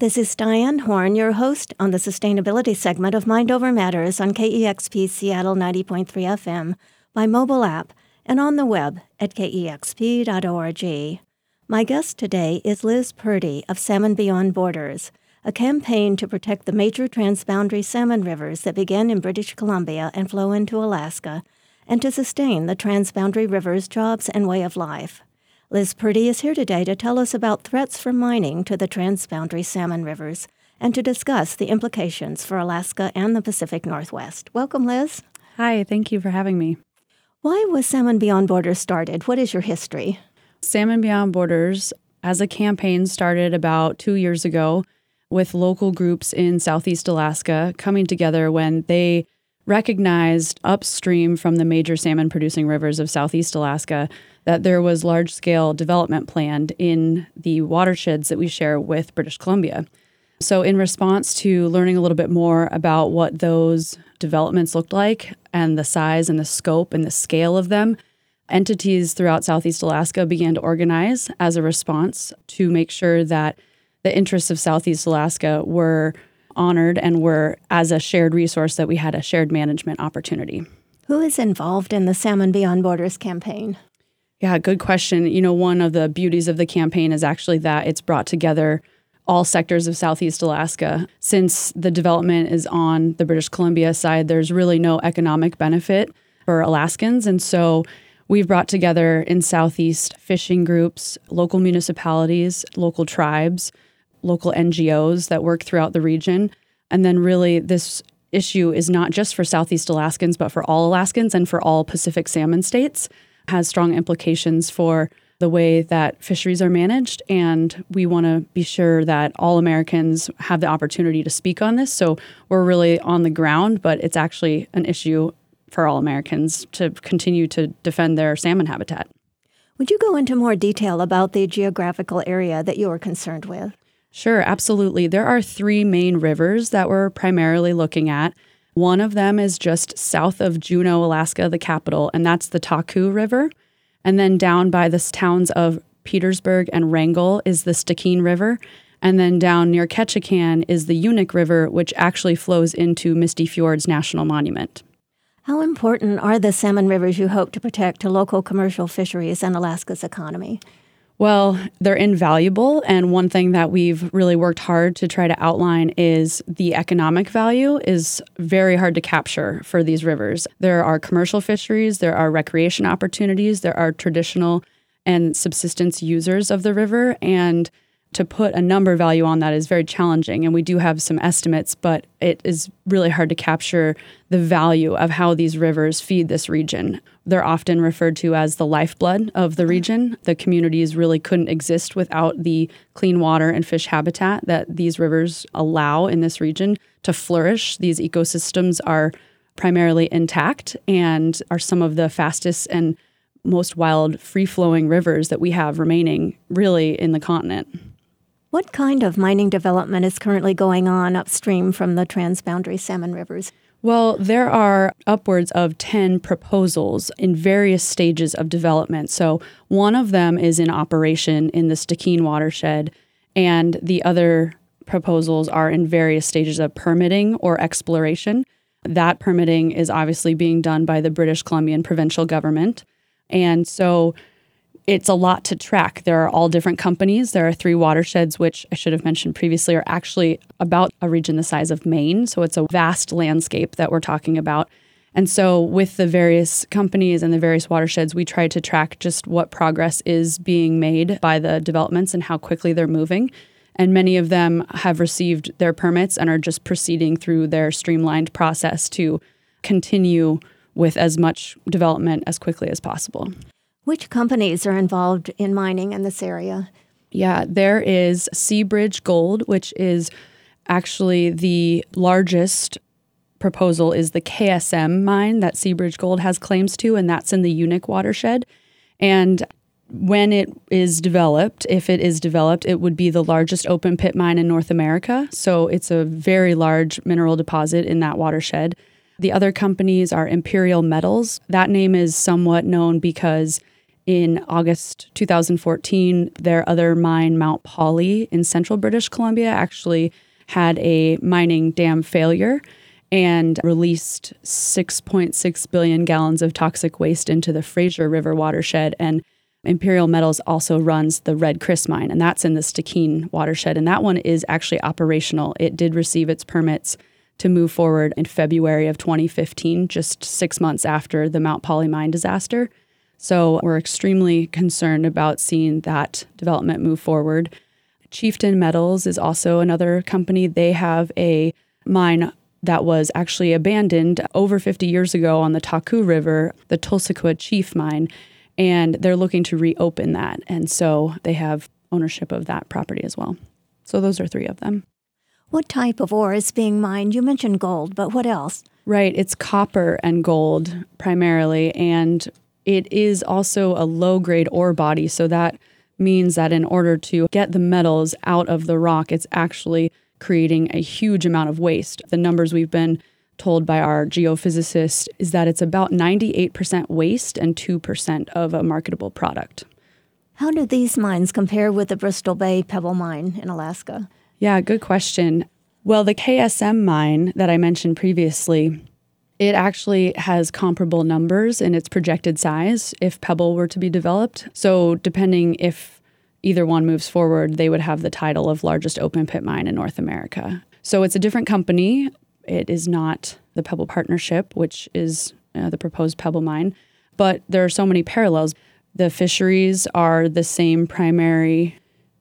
This is Diane Horn, your host on the sustainability segment of Mind Over Matters on KEXP Seattle 90.3 FM, by mobile app, and on the web at kexp.org. My guest today is Liz Purdy of Salmon Beyond Borders, a campaign to protect the major transboundary salmon rivers that begin in British Columbia and flow into Alaska, and to sustain the transboundary rivers' jobs and way of life. Liz Purdy is here today to tell us about threats from mining to the transboundary salmon rivers and to discuss the implications for Alaska and the Pacific Northwest. Welcome, Liz. Hi, thank you for having me. Why was Salmon Beyond Borders started? What is your history? Salmon Beyond Borders, as a campaign, started about 2 years ago with local groups in Southeast Alaska coming together when they recognized upstream from the major salmon-producing rivers of Southeast Alaska that there was large-scale development planned in the watersheds that we share with British Columbia. So in response to learning a little bit more about what those developments looked like and the size and the scope and the scale of them, entities throughout Southeast Alaska began to organize as a response to make sure that the interests of Southeast Alaska were honored and were, as a shared resource, that we had a shared management opportunity. Who is involved in the Salmon Beyond Borders campaign? Yeah, good question. You know, one of the beauties of the campaign is actually that it's brought together all sectors of Southeast Alaska. Since the development is on the British Columbia side, there's really no economic benefit for Alaskans. And so we've brought together in Southeast fishing groups, local municipalities, local tribes, local NGOs that work throughout the region. And then really this issue is not just for Southeast Alaskans, but for all Alaskans and for all Pacific salmon states. Has strong implications for the way that fisheries are managed. And we want to be sure that all Americans have the opportunity to speak on this. So we're really on the ground, but it's actually an issue for all Americans to continue to defend their salmon habitat. Would you go into more detail about the geographical area that you are concerned with? Sure, absolutely. There are 3 main rivers that we're primarily looking at. One of them is just south of Juneau, Alaska, the capital, and that's the Taku River. And then down by the towns of Petersburg and Wrangell is the Stikine River. And then down near Ketchikan is the Unic River, which actually flows into Misty Fjords National Monument. How important are the salmon rivers you hope to protect to local commercial fisheries and Alaska's economy? Well, they're invaluable, and one thing that we've really worked hard to try to outline is the economic value is very hard to capture for these rivers. There are commercial fisheries, there are recreation opportunities, there are traditional and subsistence users of the river, and to put a number value on that is very challenging, and we do have some estimates, but it is really hard to capture the value of how these rivers feed this region. They're often referred to as the lifeblood of the region. The communities really couldn't exist without the clean water and fish habitat that these rivers allow in this region to flourish. These ecosystems are primarily intact and are some of the fastest and most wild free-flowing rivers that we have remaining really in the continent. What kind of mining development is currently going on upstream from the transboundary salmon rivers? Well, there are upwards of 10 proposals in various stages of development. So one of them is in operation in the Stikine watershed, and the other proposals are in various stages of permitting or exploration. That permitting is obviously being done by the British Columbian provincial government. And so it's a lot to track. There are all different companies. There are 3 watersheds, which I should have mentioned previously, are actually about a region the size of Maine. So it's a vast landscape that we're talking about. And so with the various companies and the various watersheds, we try to track just what progress is being made by the developments and how quickly they're moving. And many of them have received their permits and are just proceeding through their streamlined process to continue with as much development as quickly as possible. Which companies are involved in mining in this area? Yeah, there is Seabridge Gold, which is actually the largest proposal is the KSM mine that Seabridge Gold has claims to, and that's in the Unic watershed. And when it is developed, if it is developed, it would be the largest open pit mine in North America. So it's a very large mineral deposit in that watershed. The other companies are Imperial Metals. That name is somewhat known because In August 2014, their other mine, Mount Polley in central British Columbia, actually had a mining dam failure and released 6.6 billion gallons of toxic waste into the Fraser River watershed. And Imperial Metals also runs the Red Chris mine, and that's in the Stikine watershed. And that one is actually operational. It did receive its permits to move forward in February of 2015, just 6 months after the Mount Polley mine disaster. So we're extremely concerned about seeing that development move forward. Chieftain Metals is also another company. They have a mine that was actually abandoned over 50 years ago on the Taku River, the Tulsiqua Chief mine, and they're looking to reopen that. And so they have ownership of that property as well. So those are 3 of them. What type of ore is being mined? You mentioned gold, but what else? Right. It's copper and gold primarily, and it is also a low-grade ore body. So that means that in order to get the metals out of the rock, it's actually creating a huge amount of waste. The numbers we've been told by our geophysicist is that it's about 98% waste and 2% of a marketable product. How do these mines compare with the Bristol Bay Pebble Mine in Alaska? Yeah, good question. Well, the KSM mine that I mentioned previously, it actually has comparable numbers in its projected size if Pebble were to be developed. So depending if either one moves forward, they would have the title of largest open pit mine in North America. So it's a different company. It is not the Pebble Partnership, which is the proposed Pebble mine. But there are so many parallels. The fisheries are the same primary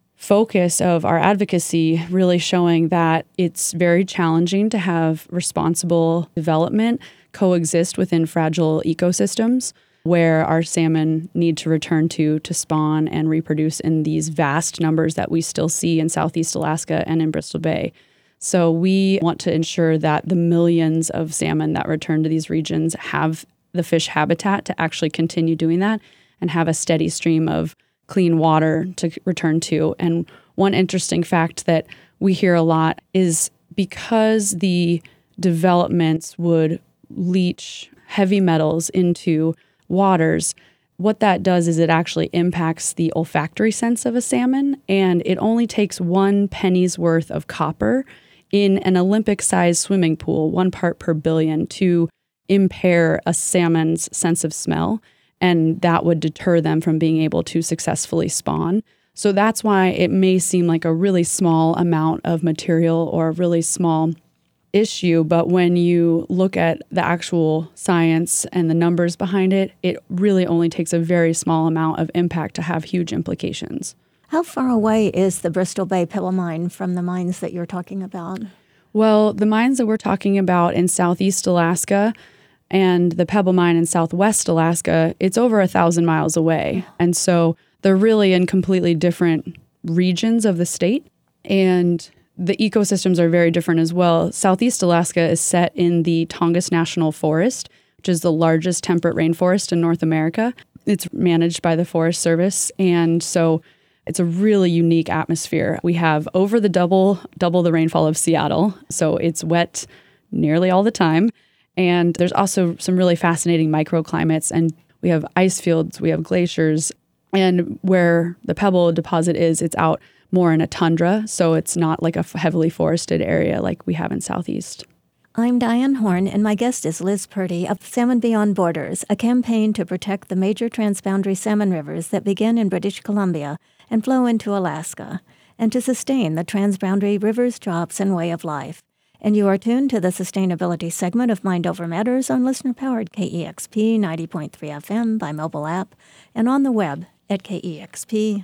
focus of our advocacy, really showing that it's very challenging to have responsible development coexist within fragile ecosystems where our salmon need to return to spawn and reproduce in these vast numbers that we still see in Southeast Alaska and in Bristol Bay. So we want to ensure that the millions of salmon that return to these regions have the fish habitat to actually continue doing that and have a steady stream of clean water to return to. And one interesting fact that we hear a lot is because the developments would leach heavy metals into waters, what that does is it actually impacts the olfactory sense of a salmon, and it only takes 1 penny's worth of copper in an Olympic-sized swimming pool, 1 part per billion, to impair a salmon's sense of smell, and that would deter them from being able to successfully spawn. So that's why it may seem like a really small amount of material or a really small issue, but when you look at the actual science and the numbers behind it, it really only takes a very small amount of impact to have huge implications. How far away is the Bristol Bay Pebble Mine from the mines that you're talking about? Well, the mines that we're talking about in Southeast Alaska and the Pebble Mine in Southwest Alaska, it's over 1,000 miles away. And so they're really in completely different regions of the state. And the ecosystems are very different as well. Southeast Alaska is set in the Tongass National Forest, which is the largest temperate rainforest in North America. It's managed by the Forest Service. And so it's a really unique atmosphere. We have over the double the rainfall of Seattle. So it's wet nearly all the time. And there's also some really fascinating microclimates, and we have ice fields, we have glaciers, and where the Pebble deposit is, it's out more in a tundra, so it's not like a heavily forested area like we have in Southeast. I'm Diane Horn, and my guest is Liz Purdy of Salmon Beyond Borders, a campaign to protect the major transboundary salmon rivers that begin in British Columbia and flow into Alaska, and to sustain the transboundary rivers, jobs, and way of life. And you are tuned to the sustainability segment of Mind Over Matters on listener-powered KEXP 90.3 FM by mobile app and on the web at kexp.org.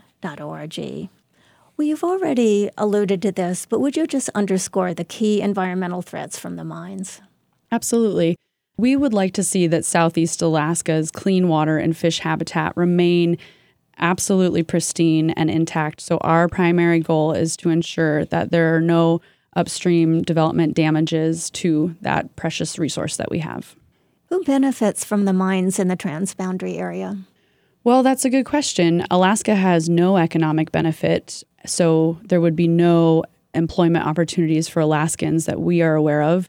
Well, you've already alluded to this, but would you just underscore the key environmental threats from the mines? Absolutely. We would like to see that Southeast Alaska's clean water and fish habitat remain absolutely pristine and intact. So our primary goal is to ensure that there are no upstream development damages to that precious resource that we have. Who benefits from the mines in the transboundary area? Well, that's a good question. Alaska has no economic benefit, so there would be no employment opportunities for Alaskans that we are aware of.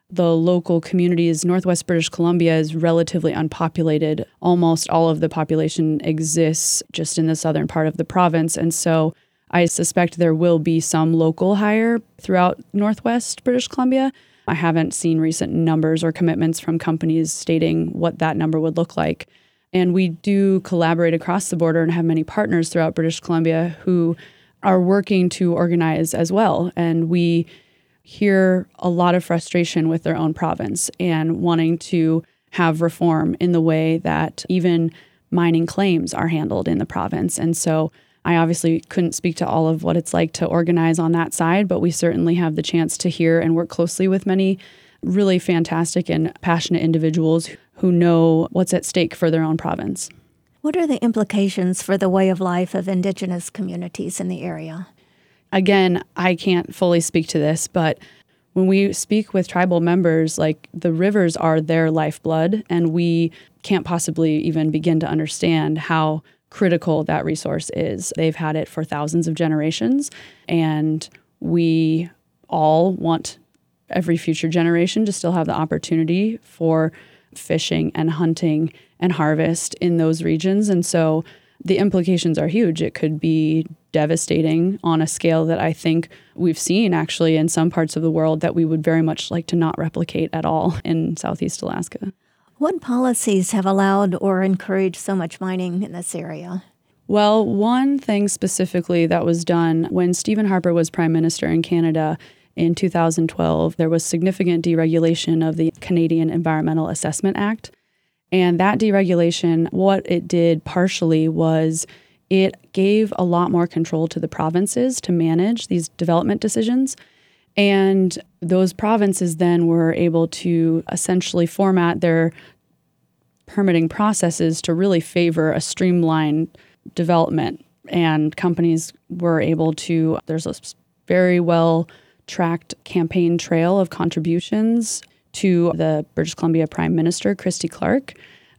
the local communities. Northwest British Columbia is relatively unpopulated. Almost all of the population exists just in the southern part of the province. And so I suspect there will be some local hire throughout Northwest British Columbia. I haven't seen recent numbers or commitments from companies stating what that number would look like. And we do collaborate across the border and have many partners throughout British Columbia who are working to organize as well. And we hear a lot of frustration with their own province and wanting to have reform in the way that even mining claims are handled in the province. And so I obviously couldn't speak to all of what it's like to organize on that side, but we certainly have the chance to hear and work closely with many really fantastic and passionate individuals who know what's at stake for their own province. What are the implications for the way of life of Indigenous communities in the area? Again, I can't fully speak to this, but when we speak with tribal members, like the rivers are their lifeblood, and we can't possibly even begin to understand how critical that resource is. They've had it for thousands of generations, and we all want every future generation to still have the opportunity for fishing and hunting and harvest in those regions. And so the implications are huge. It could be devastating on a scale that I think we've seen actually in some parts of the world that we would very much like to not replicate at all in Southeast Alaska. What policies have allowed or encouraged so much mining in this area? Well, one thing specifically that was done when Stephen Harper was Prime Minister in Canada in 2012, there was significant deregulation of the Canadian Environmental Assessment Act. And that deregulation, what it did partially was it gave a lot more control to the provinces to manage these development decisions. And those provinces then were able to essentially format their permitting processes to really favor a streamlined development. And companies were able to, there's a very well tracked campaign trail of contributions to the British Columbia Prime Minister, Christy Clark.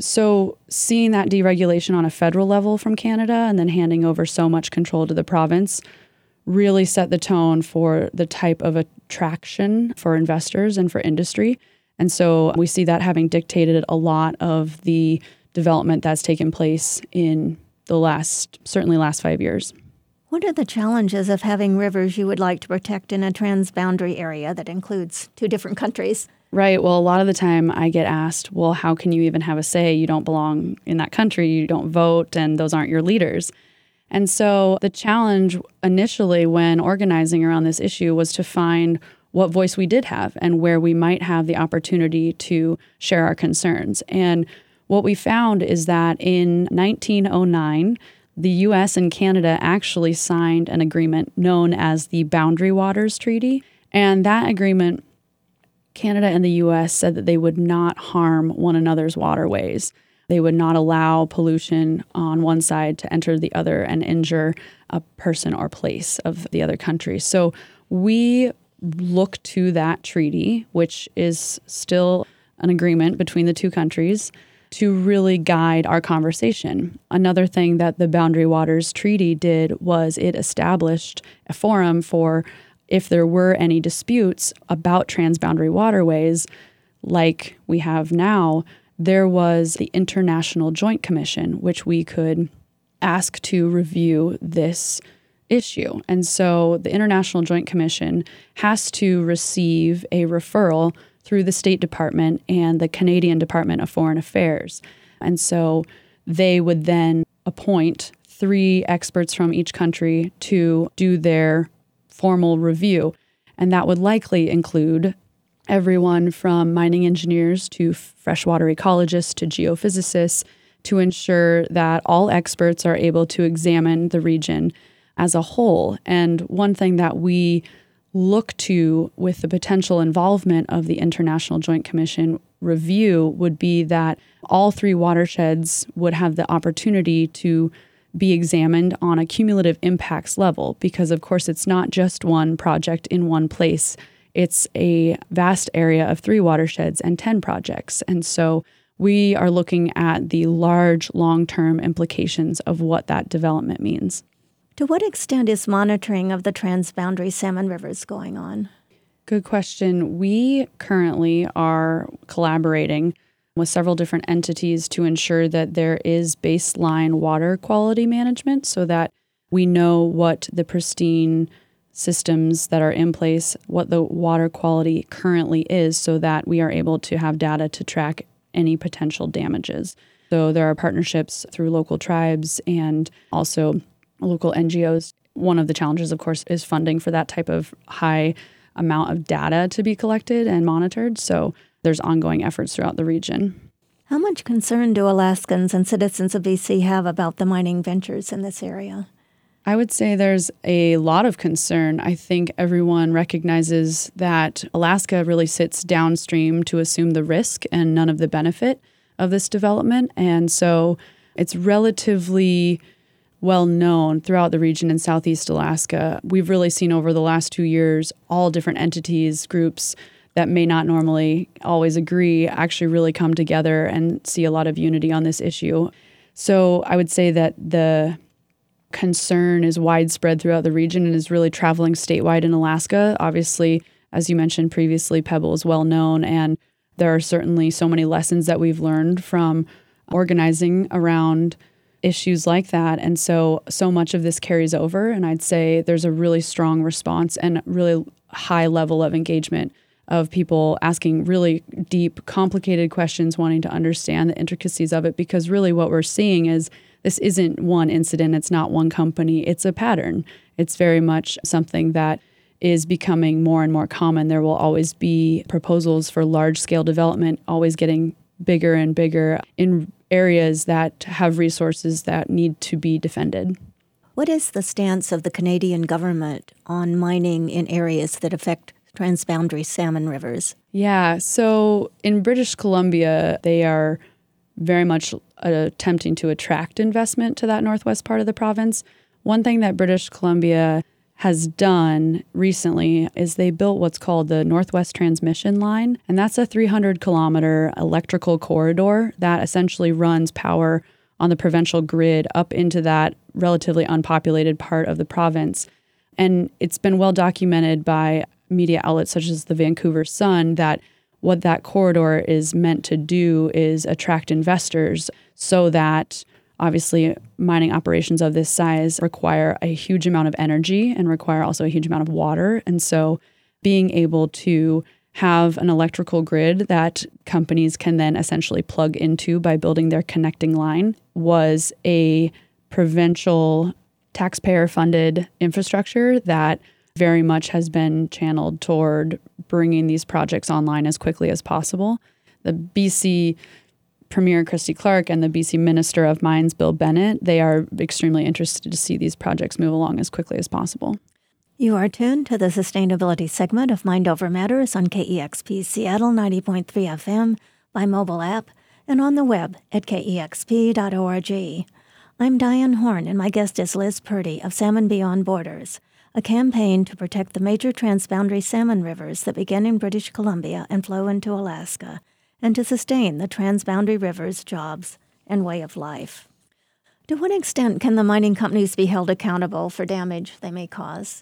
So seeing that deregulation on a federal level from Canada and then handing over so much control to the province really set the tone for the type of attraction for investors and for industry. And so we see that having dictated a lot of the development that's taken place in the certainly last 5 years. What are the challenges of having rivers you would like to protect in a transboundary area that includes two different countries? Right. Well, a lot of the time I get asked, well, how can you even have a say? You don't belong in that country. You don't vote, and those aren't your leaders. And so the challenge initially when organizing around this issue was to find what voice we did have and where we might have the opportunity to share our concerns. And what we found is that in 1909, the U.S. and Canada actually signed an agreement known as the Boundary Waters Treaty. And that agreement, Canada and the U.S. said that they would not harm one another's waterways. They would not allow pollution on one side to enter the other and injure a person or place of the other country. So we look to that treaty, which is still an agreement between the two countries, to really guide our conversation. Another thing that the Boundary Waters Treaty did was it established a forum for if there were any disputes about transboundary waterways, like we have now, there was the International Joint Commission, which we could ask to review this issue. And so the International Joint Commission has to receive a referral through the State Department and the Canadian Department of Foreign Affairs. And so they would then appoint 3 experts from each country to do their formal review. And that would likely include everyone from mining engineers to freshwater ecologists to geophysicists to ensure that all experts are able to examine the region as a whole. And one thing that we look to with the potential involvement of the International Joint Commission review would be that all 3 watersheds would have the opportunity to be examined on a cumulative impacts level, because of course it's not just one project in one place. It's a vast area of 3 watersheds and 10 projects. And so we are looking at the large long-term implications of what that development means. To what extent is monitoring of the transboundary salmon rivers going on? Good question. We currently are collaborating with several different entities to ensure that there is baseline water quality management so that we know what the pristine systems that are in place, what the water quality currently is, so that we are able to have data to track any potential damages. So there are partnerships through local tribes and also local NGOs. One of the challenges, of course, is funding for that type of high amount of data to be collected and monitored. So there's ongoing efforts throughout the region. How much concern do Alaskans and citizens of BC have about the mining ventures in this area? I would say there's a lot of concern. I think everyone recognizes that Alaska really sits downstream to assume the risk and none of the benefit of this development. And so it's relatively well known throughout the region in Southeast Alaska. We've really seen over the last 2 years all different entities, groups that may not normally always agree, actually really come together and see a lot of unity on this issue. So I would say that the concern is widespread throughout the region and is really traveling statewide in Alaska. Obviously, as you mentioned previously, Pebble is well known, and there are certainly so many lessons that we've learned from organizing around issues like that. And so much of this carries over. And I'd say there's a really strong response and really high level of engagement of people asking really deep, complicated questions, wanting to understand the intricacies of it. Because really what we're seeing is this isn't one incident. It's not one company. It's a pattern. It's very much something that is becoming more and more common. There will always be proposals for large-scale development, always getting bigger and bigger in areas that have resources that need to be defended. What is the stance of the Canadian government on mining in areas that affect transboundary salmon rivers? Yeah, so in British Columbia, they are very much attempting to attract investment to that northwest part of the province. One thing that British Columbia has done recently is they built what's called the Northwest Transmission Line, and that's a 300-kilometer electrical corridor that essentially runs power on the provincial grid up into that relatively unpopulated part of the province. And it's been well documented by media outlets such as the Vancouver Sun that what that corridor is meant to do is attract investors so that obviously mining operations of this size require a huge amount of energy and require also a huge amount of water. And so being able to have an electrical grid that companies can then essentially plug into by building their connecting line was a provincial taxpayer-funded infrastructure that very much has been channeled toward bringing these projects online as quickly as possible. The BC Premier Christy Clark and the BC Minister of Mines, Bill Bennett, they are extremely interested to see these projects move along as quickly as possible. You are tuned to the sustainability segment of Mind Over Matters on KEXP Seattle 90.3 FM, by mobile app, and on the web at kexp.org. I'm Diane Horn, and my guest is Liz Purdy of Salmon Beyond Borders, a campaign to protect the major transboundary salmon rivers that begin in British Columbia and flow into Alaska, and to sustain the transboundary rivers' jobs and way of life. To what extent can the mining companies be held accountable for damage they may cause?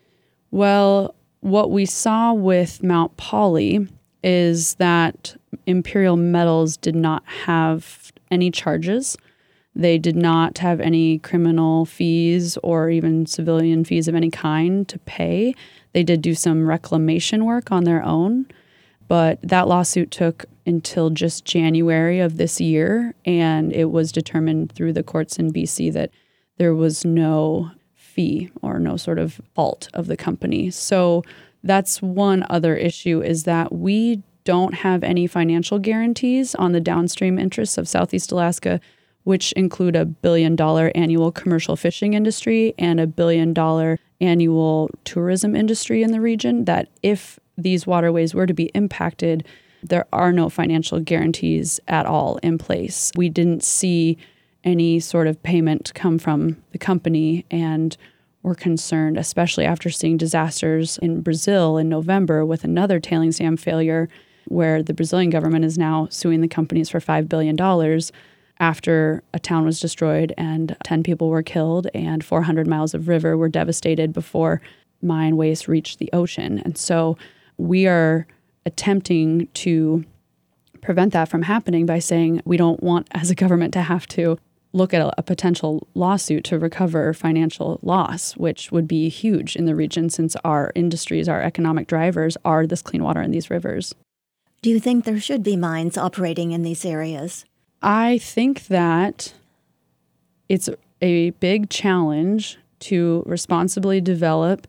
Well, what we saw with Mount Poly is that Imperial Metals did not have any charges. They did not have any criminal fees or even civilian fees of any kind to pay. They did do some reclamation work on their own, but that lawsuit took until just January of this year, and it was determined through the courts in BC that there was no fee or no sort of fault of the company. So that's one other issue, is that we don't have any financial guarantees on the downstream interests of Southeast Alaska, which include $1 billion annual commercial fishing industry and $1 billion annual tourism industry in the region, that if these waterways were to be impacted, there are no financial guarantees at all in place. We didn't see any sort of payment come from the company, and we're concerned, especially after seeing disasters in Brazil in November with another tailings dam failure, where the Brazilian government is now suing the companies for $5 billion after a town was destroyed and 10 people were killed and 400 miles of river were devastated before mine waste reached the ocean. And so we are attempting to prevent that from happening by saying we don't want, as a government, to have to look at a potential lawsuit to recover financial loss, which would be huge in the region since our industries, our economic drivers are this clean water in these rivers. Do you think there should be mines operating in these areas? I think that it's a big challenge to responsibly develop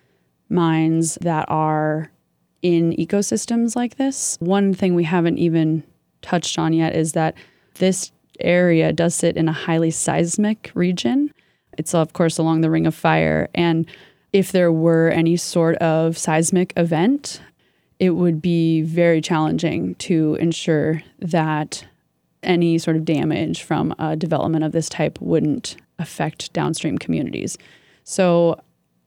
mines that are in ecosystems like this. One thing we haven't even touched on yet is that this area does sit in a highly seismic region. It's, of course, along the Ring of Fire. And if there were any sort of seismic event, it would be very challenging to ensure that any sort of damage from a development of this type wouldn't affect downstream communities. So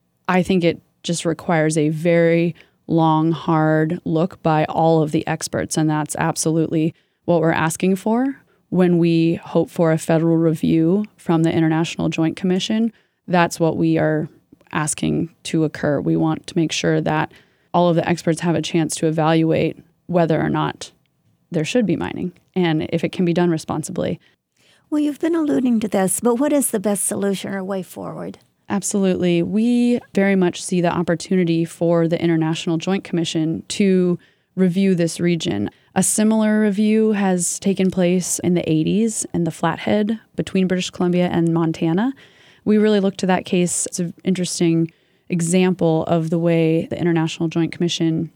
I think it just requires a very long, hard look by all of the experts, and that's absolutely what we're asking for. When we hope for a federal review from the International Joint Commission, that's what we are asking to occur. We want to make sure that all of the experts have a chance to evaluate whether or not there should be mining and if it can be done responsibly. Well, you've been alluding to this, but what is the best solution or way forward? Absolutely. We very much see the opportunity for the International Joint Commission to review this region. A similar review has taken place in the 80s in the Flathead between British Columbia and Montana. We really look to that case as an interesting example of the way the International Joint Commission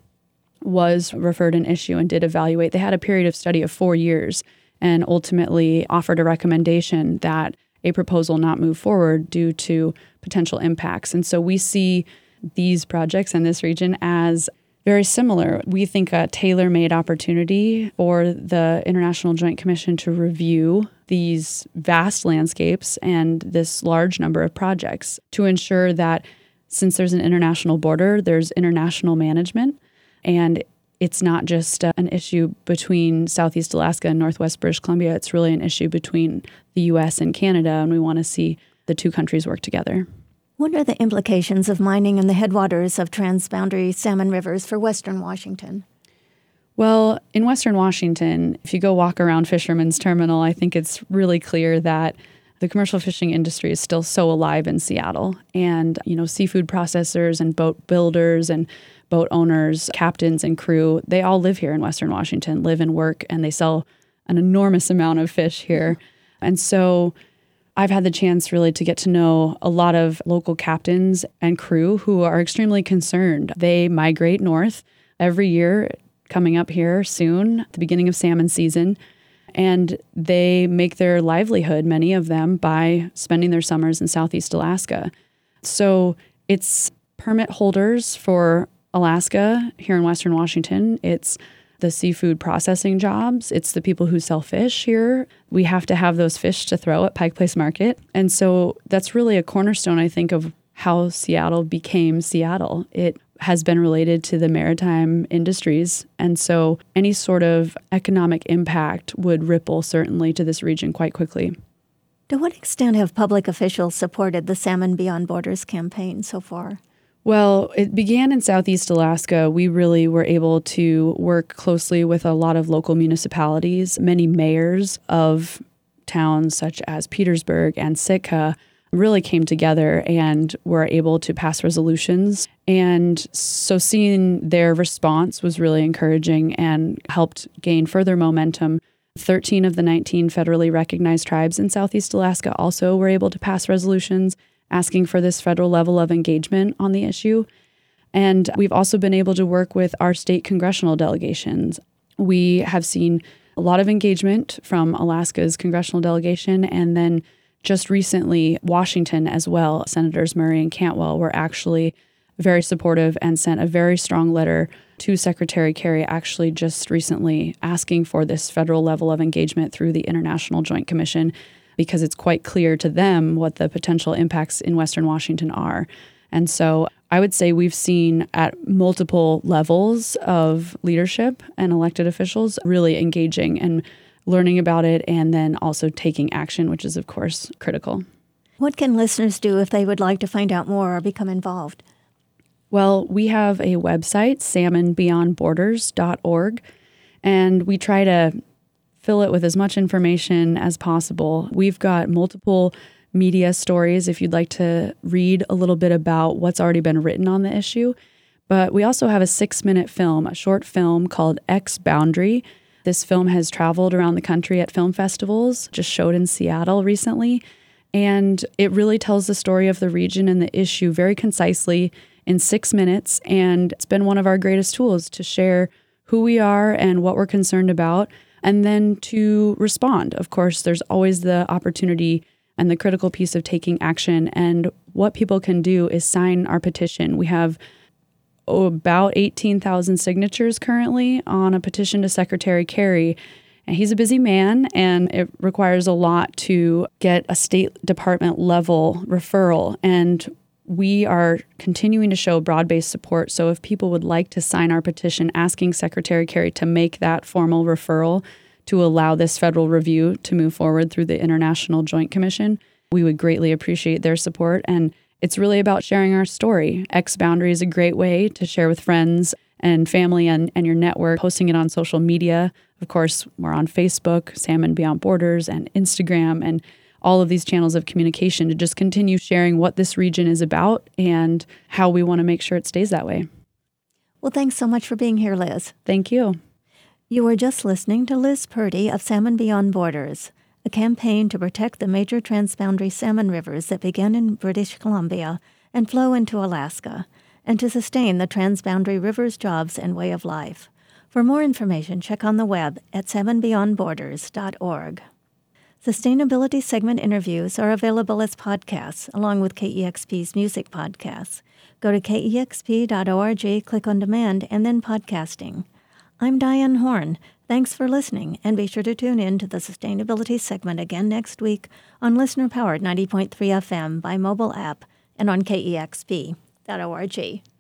was referred an issue and did evaluate. They had a period of study of 4 years and ultimately offered a recommendation that a proposal not move forward due to potential impacts. And so we see these projects in this region as very similar. We think a tailor-made opportunity for the International Joint Commission to review these vast landscapes and this large number of projects to ensure that since there's an international border, there's international management, and it's not just an issue between Southeast Alaska and Northwest British Columbia. It's really an issue between the U.S. and Canada, and we want to see the two countries work together. What are the implications of mining in the headwaters of transboundary salmon rivers for Western Washington? Well, in Western Washington, if you go walk around Fisherman's Terminal, I think it's really clear that the commercial fishing industry is still so alive in Seattle. And, seafood processors and boat builders and boat owners, captains and crew, they all live here in Western Washington, live and work, and they sell an enormous amount of fish here. And so I've had the chance really to get to know a lot of local captains and crew who are extremely concerned. They migrate north every year, coming up here soon, at the beginning of salmon season, and they make their livelihood, many of them, by spending their summers in Southeast Alaska. So it's permit holders for Alaska here in Western Washington. It's the seafood processing jobs. It's the people who sell fish here. We have to have those fish to throw at Pike Place Market. And so that's really a cornerstone, I think, of how Seattle became Seattle. It has been related to the maritime industries. And so any sort of economic impact would ripple certainly to this region quite quickly. To what extent have public officials supported the Salmon Beyond Borders campaign so far? Well, it began in Southeast Alaska. We really were able to work closely with a lot of local municipalities. Many mayors of towns such as Petersburg and Sitka really came together and were able to pass resolutions. And so seeing their response was really encouraging and helped gain further momentum. 13 of the 19 federally recognized tribes in Southeast Alaska also were able to pass resolutions asking for this federal level of engagement on the issue. And we've also been able to work with our state congressional delegations. We have seen a lot of engagement from Alaska's congressional delegation, and then just recently, Washington as well. Senators Murray and Cantwell were actually very supportive and sent a very strong letter to Secretary Kerry actually just recently asking for this federal level of engagement through the International Joint Commission, because it's quite clear to them what the potential impacts in Western Washington are. And so I would say we've seen at multiple levels of leadership and elected officials really engaging and learning about it and then also taking action, which is, of course, critical. What can listeners do if they would like to find out more or become involved? Well, we have a website, salmonbeyondborders.org, and we try to fill it with as much information as possible. We've got multiple media stories if you'd like to read a little bit about what's already been written on the issue. But we also have a 6-minute film, a short film called X Boundary. This film has traveled around the country at film festivals, just showed in Seattle recently. And it really tells the story of the region and the issue very concisely in 6 minutes. And it's been one of our greatest tools to share who we are and what we're concerned about, and then to respond. Of course, there's always the opportunity and the critical piece of taking action. And what people can do is sign our petition. We have about 18,000 signatures currently on a petition to Secretary Kerry. And he's a busy man, and it requires a lot to get a State Department level referral. And we are continuing to show broad-based support. So if people would like to sign our petition asking Secretary Kerry to make that formal referral to allow this federal review to move forward through the International Joint Commission, we would greatly appreciate their support. And it's really about sharing our story. X Boundary is a great way to share with friends and family and your network, posting it on social media. Of course, we're on Facebook, Salmon Beyond Borders, and Instagram, and all of these channels of communication to just continue sharing what this region is about and how we want to make sure it stays that way. Well, thanks so much for being here, Liz. Thank you. You were just listening to Liz Purdy of Salmon Beyond Borders, a campaign to protect the major transboundary salmon rivers that begin in British Columbia and flow into Alaska, and to sustain the transboundary rivers' jobs and way of life. For more information, check on the web at salmonbeyondborders.org. Sustainability segment interviews are available as podcasts, along with KEXP's music podcasts. Go to kexp.org, click on demand, and then podcasting. I'm Diane Horn. Thanks for listening, and be sure to tune in to the Sustainability segment again next week on listener-powered 90.3 FM by mobile app and on kexp.org.